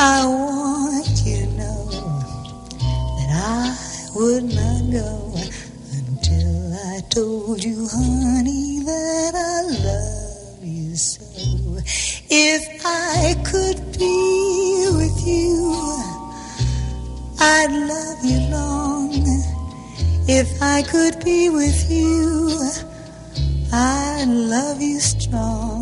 I want you to know that I would not go until I told you, honey, that I love you so. If I could be with you, I'd love you long. If I could be with you, I'd love you strong.